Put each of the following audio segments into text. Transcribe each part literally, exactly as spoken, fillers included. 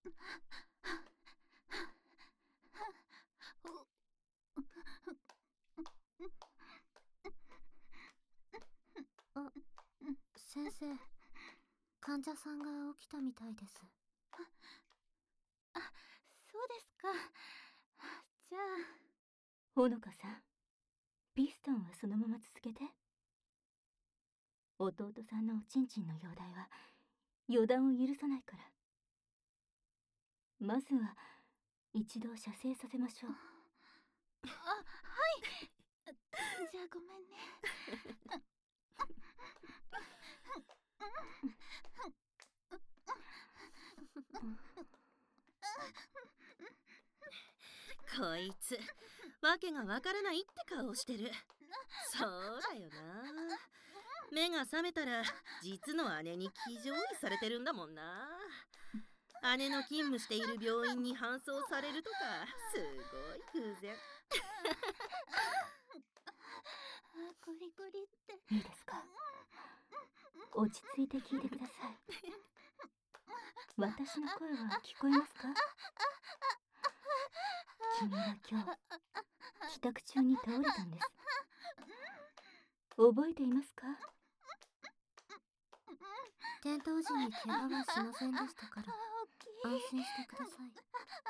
あ、先生、患者さんが起きたみたいです。 あ、そうですか。じゃあ。 ほのかさん、ピストンはそのまま続けて。弟さんのおちんちんの容体は予断を許さないから。まずは一度射精させましょう。 あ、はい。じゃあごめんね。 こいつわけがわからないって顔してる。そうだよな。目が覚めたら実の姉に騎乗位されてるんだもんな。姉の勤務している病院に搬送されるとか、すごい偶然。 ゴリゴリって。 いいですか、落ち着いて聞いてください。私の声は聞こえますか？君は今日帰宅中に倒れたんです。覚えていますか？ 転倒時に怪我はしませんでしたから安心してください。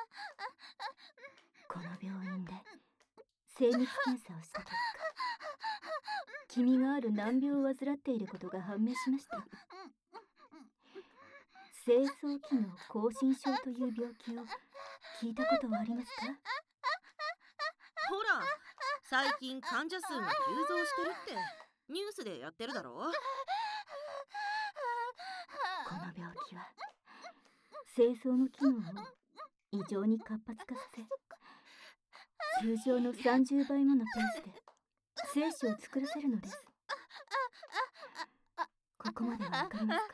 この病院で精密検査をした結果、君がある難病を患っていることが判明しました。精巣機能亢進症という病気を聞いたことはありますか？ ほら、最近患者数が急増してるってニュースでやってるだろ。 この病気は精巣の機能を異常に活発化させ、通常のさんじゅうばいものペースで精子を作らせるのです。ここまではわかりますか？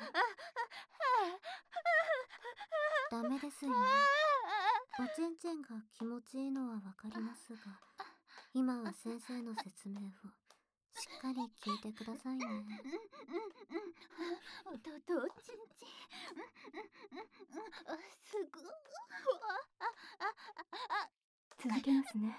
ダメですよね。おちんちんが気持ちいいのはわかりますが、今は先生の説明をしっかり聞いてくださいね。 弟おちんちん。あ、すごい。 続けますね。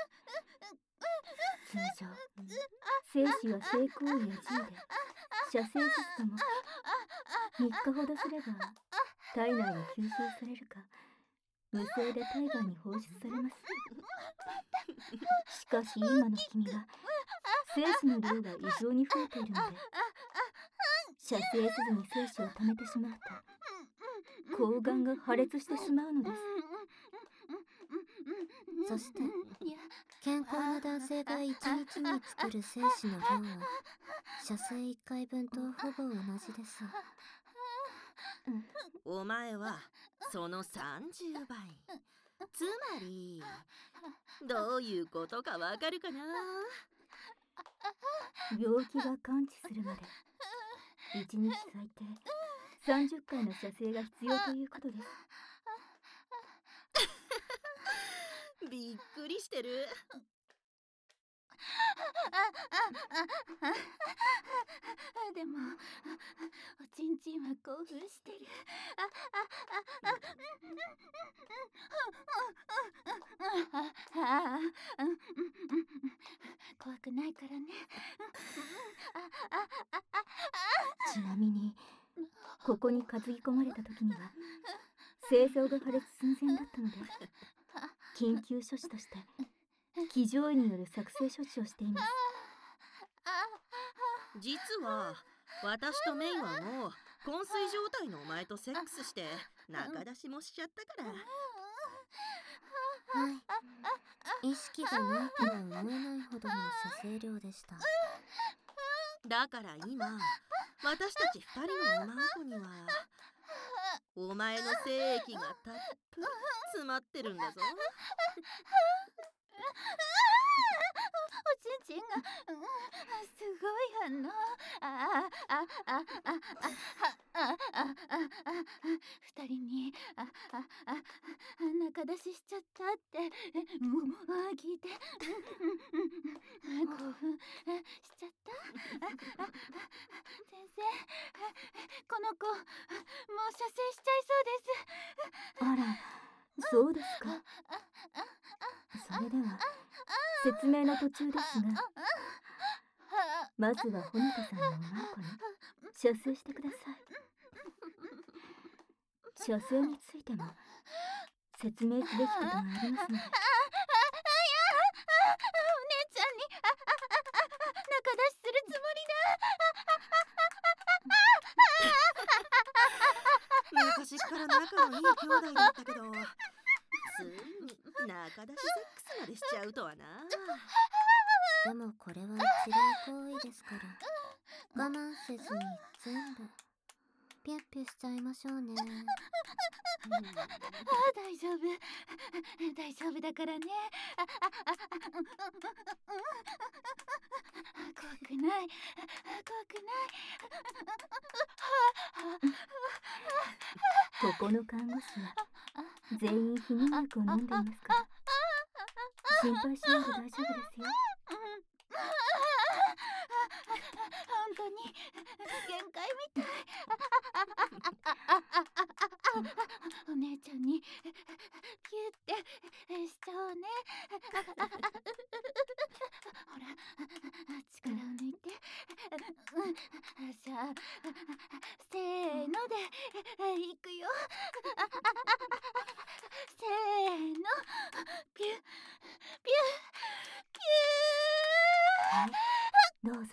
通常、精子は性行為や G で射精せずともみっかほどすれば体内に吸収されるか無声で体外に放出されます。しかし今の君は精子の量が異常に増えているので、射精せずに精子を溜めてしまうと睾丸が破裂してしまうのです。 そして健康な男性がいちにちに作る精子の量は射精いっかいぶんとほぼ同じです。 お前はそのさんじゅうばい。つまりどういうことかわかるかな？ 病気が完治するまでいちにち最低さんじゅっかいの射精が必要ということです。 びっくりしてる。 でもおちんちんは興奮してる。怖くないからね。 ちなみにここに担ぎ込まれた時には精巣が破裂寸前だったので、緊急処置として騎乗位による作成処置をしています。 実は私とメイはもう昏睡状態のお前とセックスして仲出しもしちゃったから。 はい、意識がないとは思えないほどの射精量でした。 だから今私たち二人のおまんこにはお前の精液がたっぷり詰まってるんだぞ。 おちんちんが、うん、すごい反応。ああああああああああ二人にあああ仲出ししちゃったってもう聞いて興奮しちゃった。先生、この子もう射精しちゃいそうです。 あら、そうですか。それでは説明の途中ですが、まずはほのかさんのおまんこに射精してください。射精についても説明すべきことがありますので。 お姉ちゃんにああああ仲出しするつもり昔から仲のいい兄弟だったけど、ついに仲出しセックスまでしちゃうとはな。 でもこれは一例行為ですから、我慢せずに全部ピュッピュしちゃいましょうね。 ああ大丈夫大丈夫だからね。ああああ怖くない怖くない。 ここの看護師は全員避妊薬を飲んでいますから、心配しないで大丈夫ですよ。 本当に限界みたい。お姉ちゃんにキュってしちゃおうね。ほら力を抜いて。じゃあせーのでいくよ。せーのピュピュピュー。 はい、どうぞ。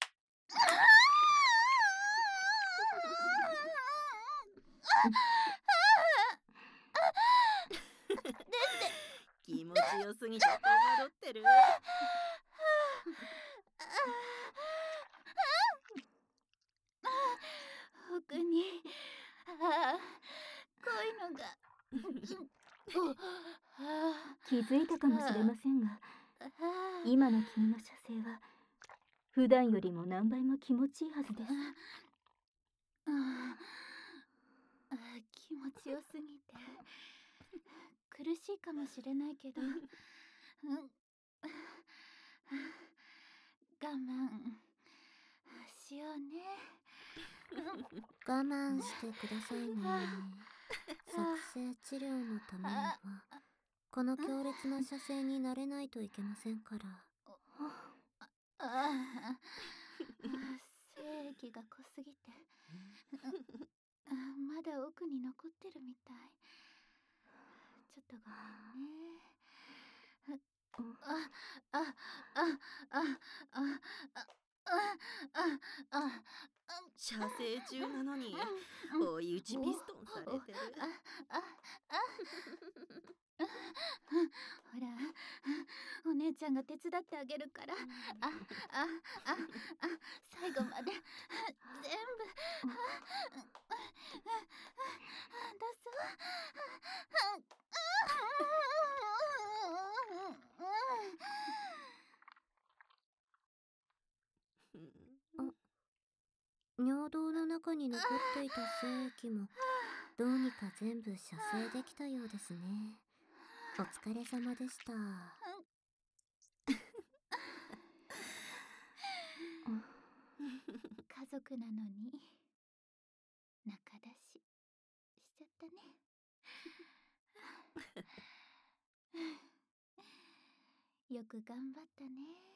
気持ちよすぎて戸惑ってる。 奥にああこういうのが気づいたかもしれませんが、 あ今の君の射精は普段よりも何倍も気持ちいいはずです。 ああ気持ちよすぎて苦しいかもしれないけど、うん、我慢しようね。 我慢してくださいね。作成治療のためにはこの強烈な射精になれないといけませんから。 ああ精液が濃すぎてあまだ奥に残ってるみたい。ちょっとごめんね。あああああああああ射精中なのに追い打ちピストンされてる。 ああほらお姉ちゃんが手伝ってあげるから。ああああ最後まで全部どうぞ。 尿道の中に残っていた精液もどうにか全部射精できたようですね。お疲れ様でした。 家族なのに仲出ししちゃったね。よく頑張ったね。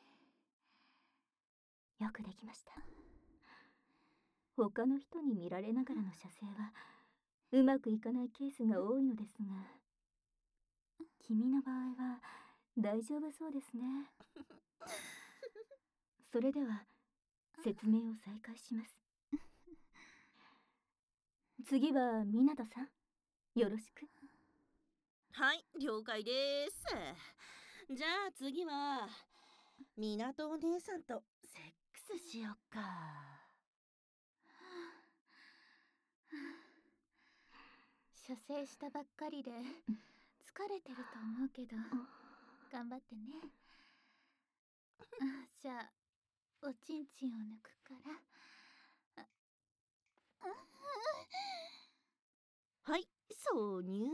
よくできました。他の人に見られながらの射精はうまくいかないケースが多いのですが、君の場合は大丈夫そうですね。それでは説明を再開します。次は湊さん、よろしく。 はい、了解です。じゃあ次は港お姉さんとセックスしよっか。 射精したばっかりで疲れてると思うけど頑張ってね。じゃあおちんちんを抜くから。 はい、挿入。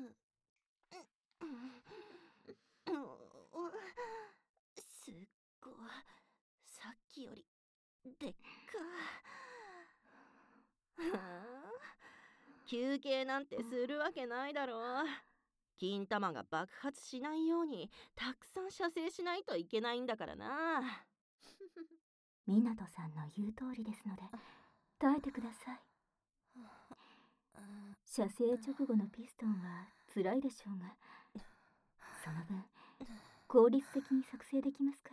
すっごい、さっきよりでっか。はあ、 休憩なんてするわけないだろう。金玉が爆発しないようにたくさん射精しないといけないんだからな。 湊さんの言う通りですので耐えてください。射精直後のピストンは辛いでしょうが、その分効率的に作成できますから。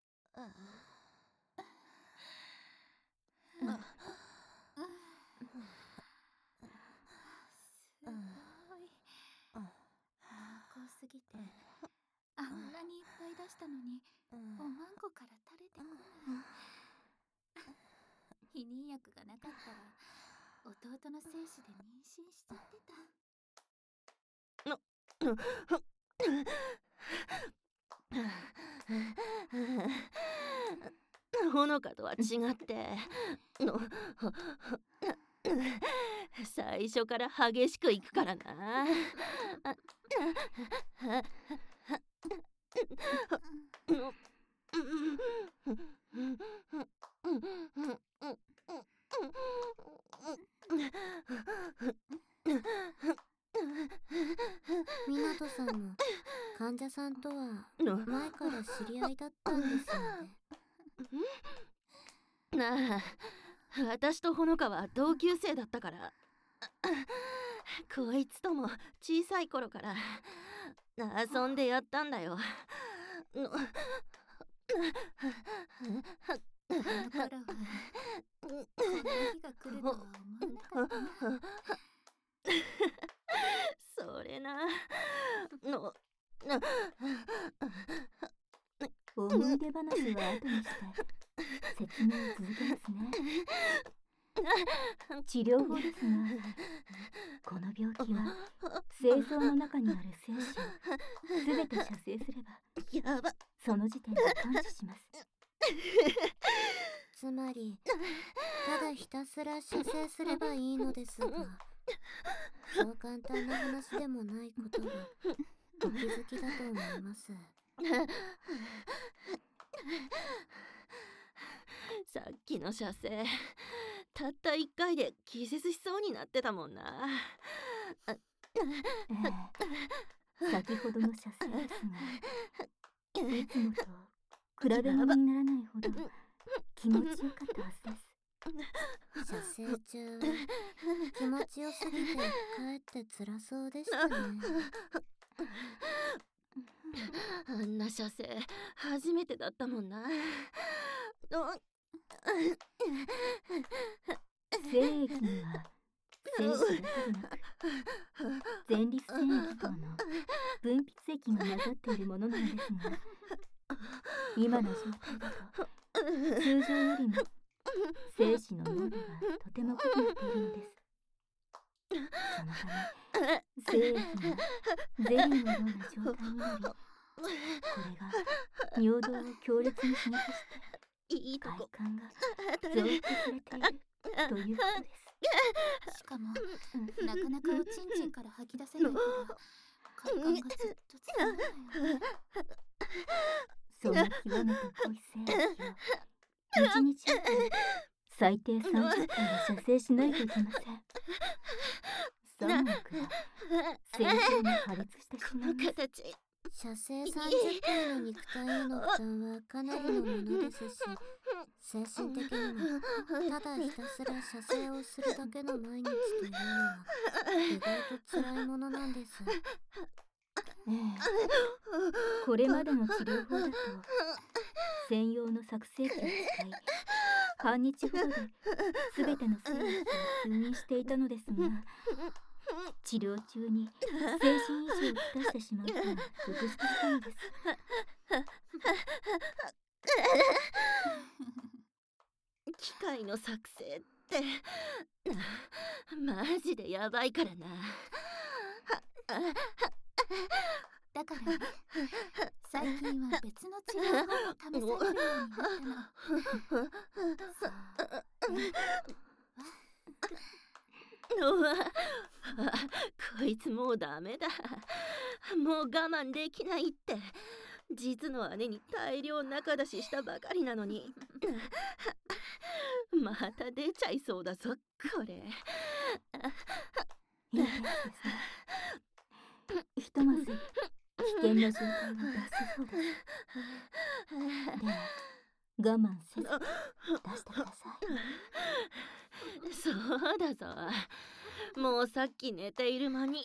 すごい濃厚すぎてあんなにいっぱい出したのにおまんこから垂れてこない。避妊薬がなかったら弟の精子で妊娠しちゃってた。 ほのかとは違っての最初から激しくいくからな。 湊さんも患者さんとは前から知り合いだったんですよね。 なあ、私とほのかは同級生だったから、こいつとも小さい頃から遊んでやったんだよ。 あの頃はこんな日が来るとは思わなかったな。 それなの思い出話は後にして説明を続けますね。治療法ですが、この病気は精巣の中にある精子をすべて射精すればやばその時点で完治します。 つまりただひたすら射精すればいいのですが、そう簡単な話でもないことがお気づきだと思います。 さっきの射精たったいっかいで気絶しそうになってたもんな。 ええ、先ほどの射精ですが、いつもと比べ物にならないほど気持ちよかったはずです。 射精中気持ちよすぎてかえって辛そうでしたね。 あんな射精初めてだったもんな。 精液には精子だけでなく前立腺液等の分泌液が混ざっているものなんですが、今の状態だと通常よりも精子の濃度がとても濃くなっているのです。そのため精液がゼリーのような状態になり、これが尿道を強烈に刺激していいとこ快感が増幅されているということです。 しかもなかなかおちんちんから吐き出せないから快感がずっと続くんだよ。 その極めた濃い精液を一日あたり最低さんじゅっかいは射精しないといけません。さんもくは精巣に破裂してしまいます。 形射精さんじゅっかいの肉体への負担はかなりのものですし、精神的にもただひたすら射精をするだけの毎日というのは意外と辛いものなんです。 ええ、これまでの治療法だと専用の作成機を使い半日ほどで全ての精液を封印していたのですが、治療中に精神異常をきたしてしまうと続出したのです。 機械の作成ってマジでやばいからな。 だからね、最近は別の治療法も試されるようになったの。そうね。 うわこいつもうダメだ、もう我慢できないって実の姉に大量仲出ししたばかりなのにまた出ちゃいそうだぞこれ。 いいですね。ひとまず危険な状態は脱しそうです。では我慢せず出してください。 そうだぞ。もうさっき寝ている間に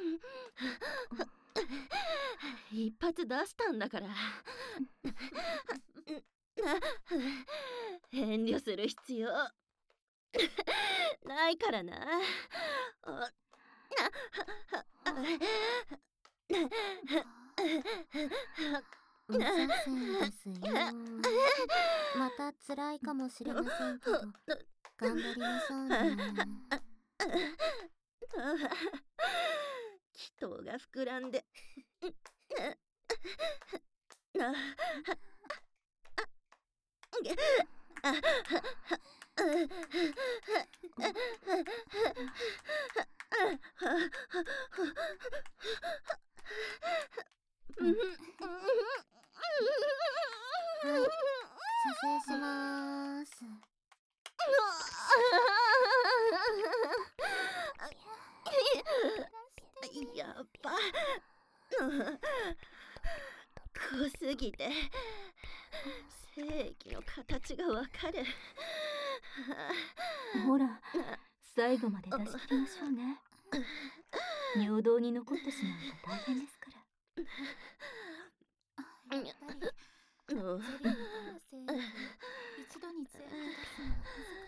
一発出したんだから。遠慮する必要ないからな。 無左遷ですよ。また辛いかもしれませんけど、頑張りましょうね。 祈祷が膨らんではい、射精しまーす。 やっば濃すぎて精液の形がわかる。 ほら、最後まで出し切りましょうね。尿道に残ってしまうと大変ですから。 やっぱりゼリーの精液一度に全部出すのは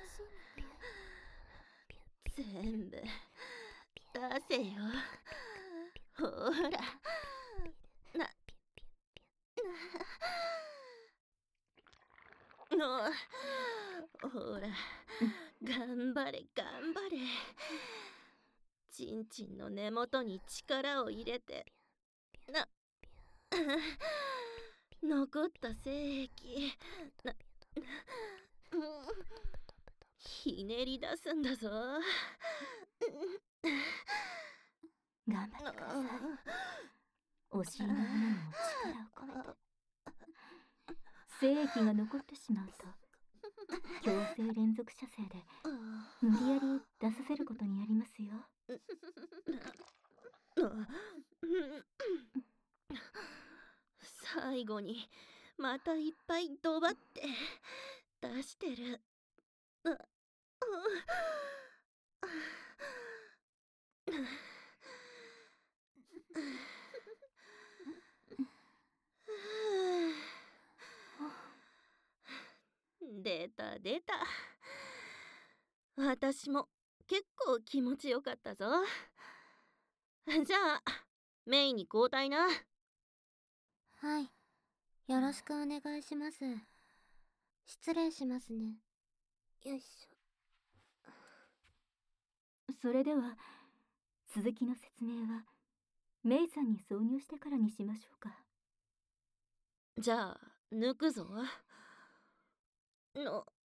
難しいので。 全部出せよ。ほらなのほら頑張れ頑張れ。ちんちんの根元に力を入れてな残った精液なひねり出すんだぞ。 頑張ってください。お尻の穴にも力を込めて。精液が残ってしまうと強制連続射精で無理やり出させることになりますよ。 最後にまたいっぱいドバって出してる。出た出た。私も結構気持ちよかったぞ。じゃあメインに交代な。 はい、よろしくお願いします。失礼しますね。よいしょ。 それでは続きの説明はメイさんに挿入してからにしましょうか。 じゃあ抜くぞ。の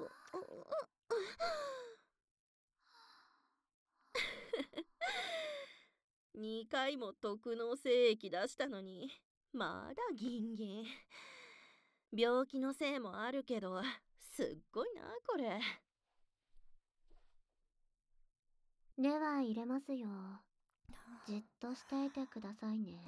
にかいも特納精液出したのにまだギンギン。病気のせいもあるけどすっごいなこれ。 では入れますよ。じっとしていてくださいね。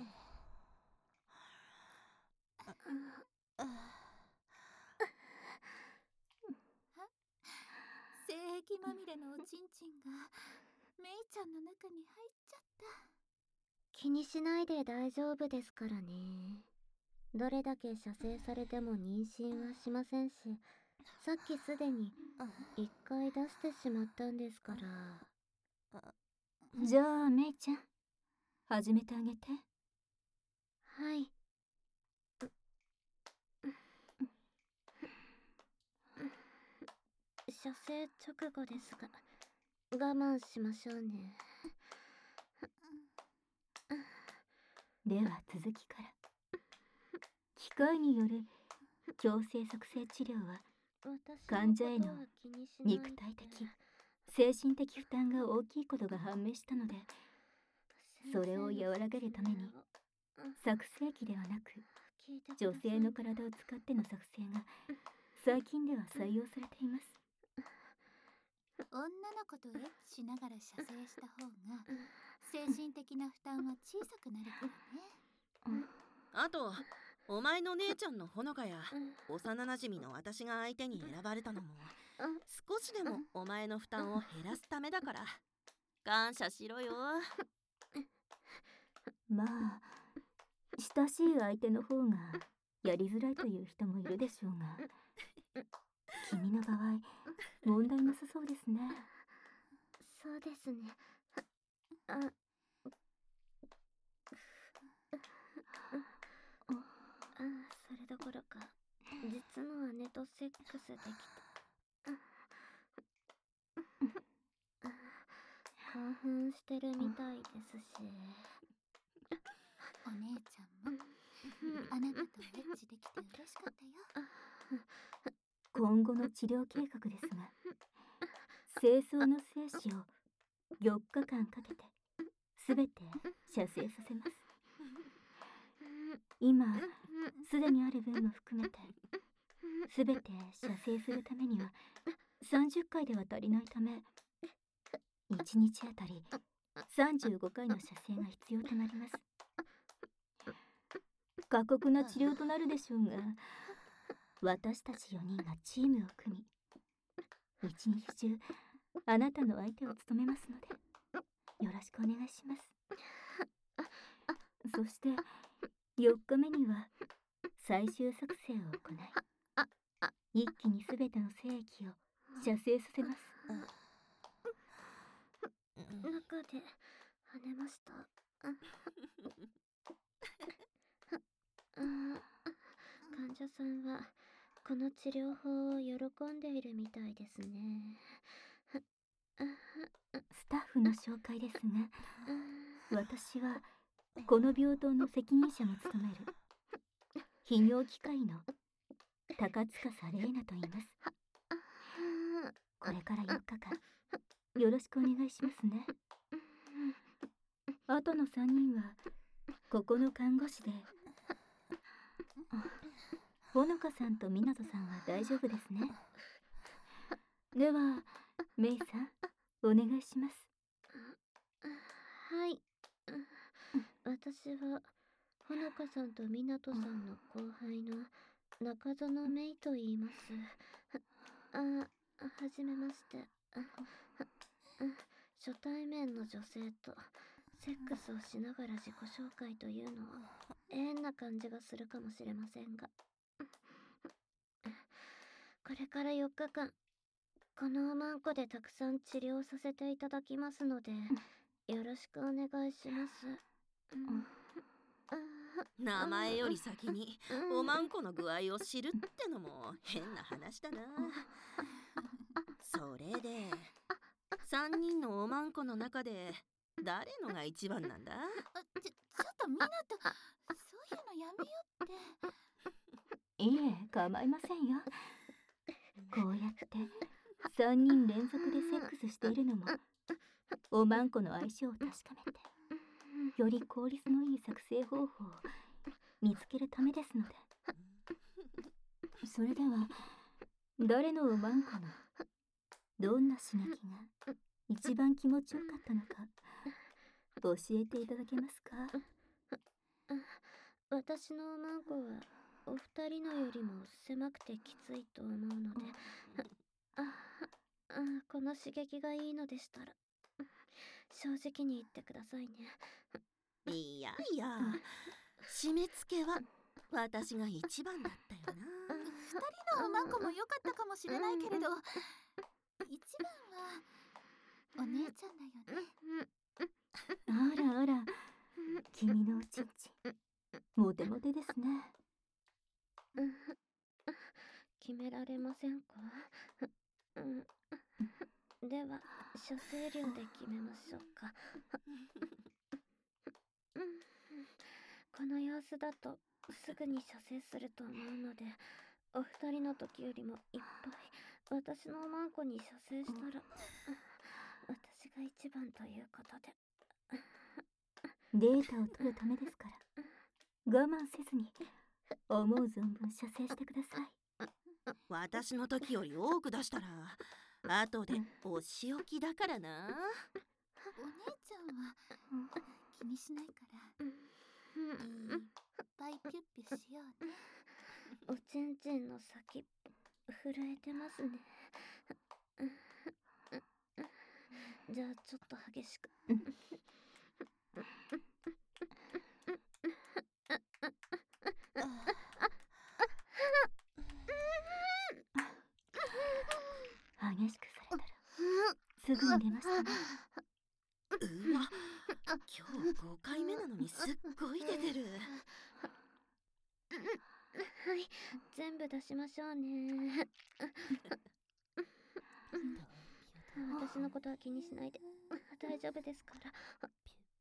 精液まみれのおちんちんがメイちゃんの中に入っちゃった。 気にしないで大丈夫ですからね。どれだけ射精されても妊娠はしませんし、さっきすでに一回出してしまったんですから。 じゃあメイちゃん始めてあげて。 はい。射精直後ですが我慢しましょうね。 では続きから。機械による強制促成治療は患者への肉体的精神的負担が大きいことが判明したので、それを和らげるために作成器ではなく女性の体を使っての作成が最近では採用されています。 女の子とエッチしながら射精した方が精神的な負担は小さくなるからね。 あとお前の姉ちゃんのほのかや幼なじみの私が相手に選ばれたのも少しでもお前の負担を減らすためだから感謝しろよ。 まあ親しい相手の方がやりづらいという人もいるでしょうが、君の場合問題なさそうですね。 そうですね。あ、あ、それどころか実の姉とセックスできた。興奮してるみたいですし、 お姉ちゃんもあなたとエッチできて嬉しかったよ。 今後の治療計画ですが、精巣の精子をよっかかんかけてすべて射精させます。今すでにある分も含めてすべて射精するためにはさんじゅっかいでは足りないため、いちにちあたりさんじゅうごかいの射精が必要となります。過酷な治療となるでしょうが、私たちよにんがチームを組み、一日中あなたの相手を務めますのでよろしくお願いします。そしてよっかめには最終作成を行い、一気にすべての精液を射精させます。 中で跳ねました。患者さんはこの治療法を喜んでいるみたいですね。 スタッフの紹介ですが、私はこの病棟の責任者も務める泌尿器科医の高塚玲奈と言います。これからよっかかんよろしくお願いしますね。あとのさんにんはここの看護師で、ほのかさんとみなとさんは大丈夫ですね。ではメイさんお願いします。 はい。私はほのかさんとみなとさんの後輩の中園メイと言います。あ、はじめまして。初対面の女性とセックスをしながら自己紹介というのは変な感じがするかもしれませんが、これからよっかかんこのおまんこでたくさん治療させていただきますのでよろしくお願いします。 名前より先におまんこの具合を知るってのも変な話だな。それでさんにんのおまんこの中で誰のが一番なんだ？ ちょ、ちょっとみなと、そういうのやめよって。 いえ、構いませんよ。こうやってさんにん連続でセックスしているのもおまんこの相性を確かめてより効率のいい作成方法を見つけるためですので。それでは誰のおまんこのどんな刺激が一番気持ちよかったのか教えていただけますか？ 私のおまんこはお二人のよりも狭くてきついと思うので、ああこの刺激がいいのでしたら正直に言ってくださいね。 いやいや、締め付けは私が一番だったよな。 二人のおまんこも良かったかもしれないけれど、一番はお姉ちゃんだよね。 あらあら、君のおちんちんモテモテですね。 決められませんか？では射精量で決めましょうか。この様子だとすぐに射精すると思うので、お二人の時よりもいっぱい私のおまんこに射精したら私が一番ということで。 データを取るためですから、我慢せずに思う存分射精してください。 私の時より多く出したら後でお仕置きだからな。 お姉ちゃんは気にしないからいっぱいピュッピュしようね。 おちんちんの先震えてますね。じゃあちょっと激しく。 激しくされたらすぐに出ましたね。 うわ、今日ごかいめなのにすっごい出てる。 はい、全部出しましょうね。私のことは気にしないで。大丈夫ですから。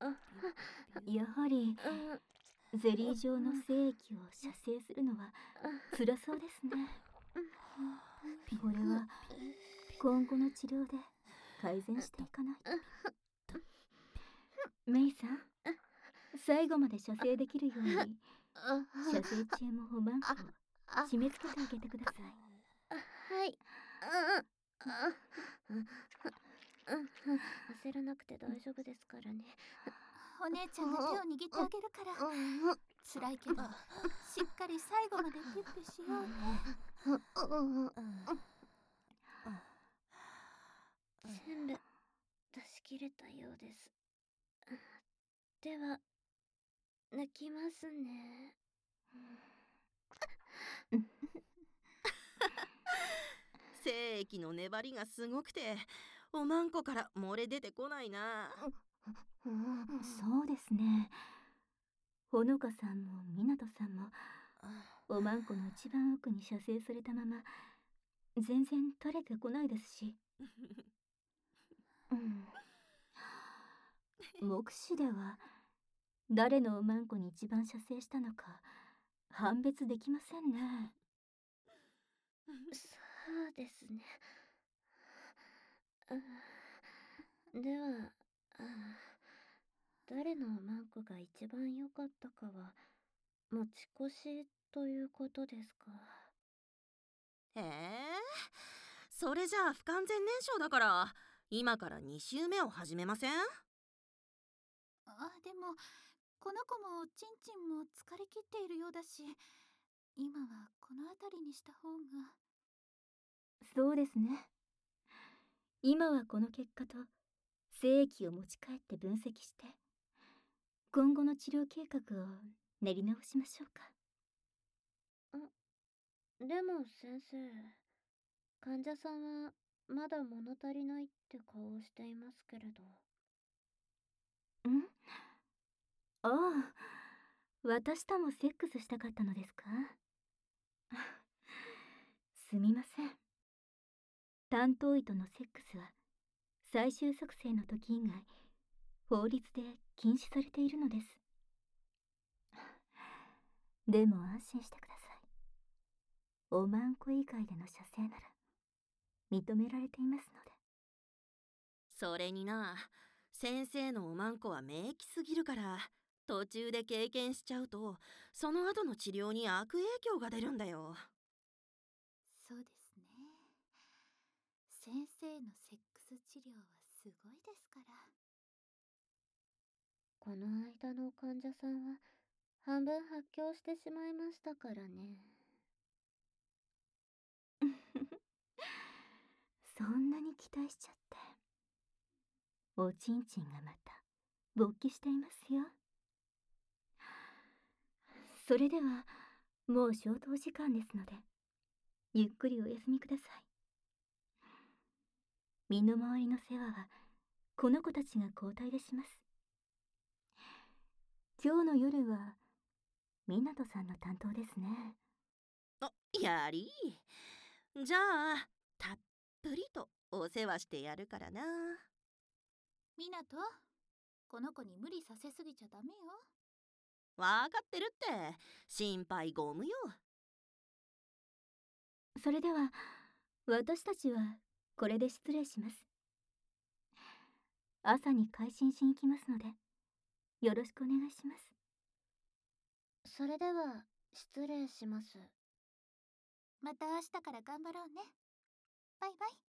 やはりゼリー状の精液を射精するのは辛そうですね。これは今後の治療で改善していかないと。メイさん、最後まで射精できるように射精中もおまんこを締め付けてあげてください。 はい。焦らなくて大丈夫ですからね。 お姉ちゃんが手を握ってあげるから。辛いけどしっかり最後までピュッピュしようね。 全部出し切れたようです。では抜きますね。 精液の粘りがすごくておまんこから漏れ出てこないな。 そうですね。ほのかさんもみなとさんもおまんこの一番奥に射精されたまま全然垂れてこないですし、うん、目視では誰のおまんこに一番射精したのか判別できませんね。 そうですね。では誰のおまんこが一番良かったかは持ち越しということですか。 へえ、それじゃあ不完全燃焼だから今からに週目を始めません？ あ、でもこの子もちんちんも疲れ切っているようだし、今はこの辺りにした方が。 そうですね。今はこの結果と精液を持ち帰って分析して今後の治療計画を練り直しましょうか。 でも先生、患者さんはまだ物足りないって顔をしていますけれど。 ん？ああ、私ともセックスしたかったのですか？すみません。担当医とのセックスは最終促成の時以外法律で禁止されているのです。でも安心してください。おまんこ以外での射精なら認められていますので。 それにな、先生のおまんこは名器すぎるから途中で経験しちゃうとその後の治療に悪影響が出るんだよ。 そうですね。先生のセックス治療はすごいですから。 この間の患者さんは半分発狂してしまいましたからね。 そんなに期待しちゃって。おちんちんがまた勃起していますよ。それではもう消灯時間ですのでゆっくりお休みください。身の回りの世話はこの子たちが交代でします。今日の夜はみなとさんの担当ですね。 あ、やりじゃあたっぷりとお世話してやるからな。 みなと、この子に無理させすぎちゃダメよ。 わかってるって心配ご無よ。 それでは私たちはこれで失礼します。朝に回診しに来ますのでよろしくお願いします。 それでは失礼します。 また明日から頑張ろうね。バイバイ。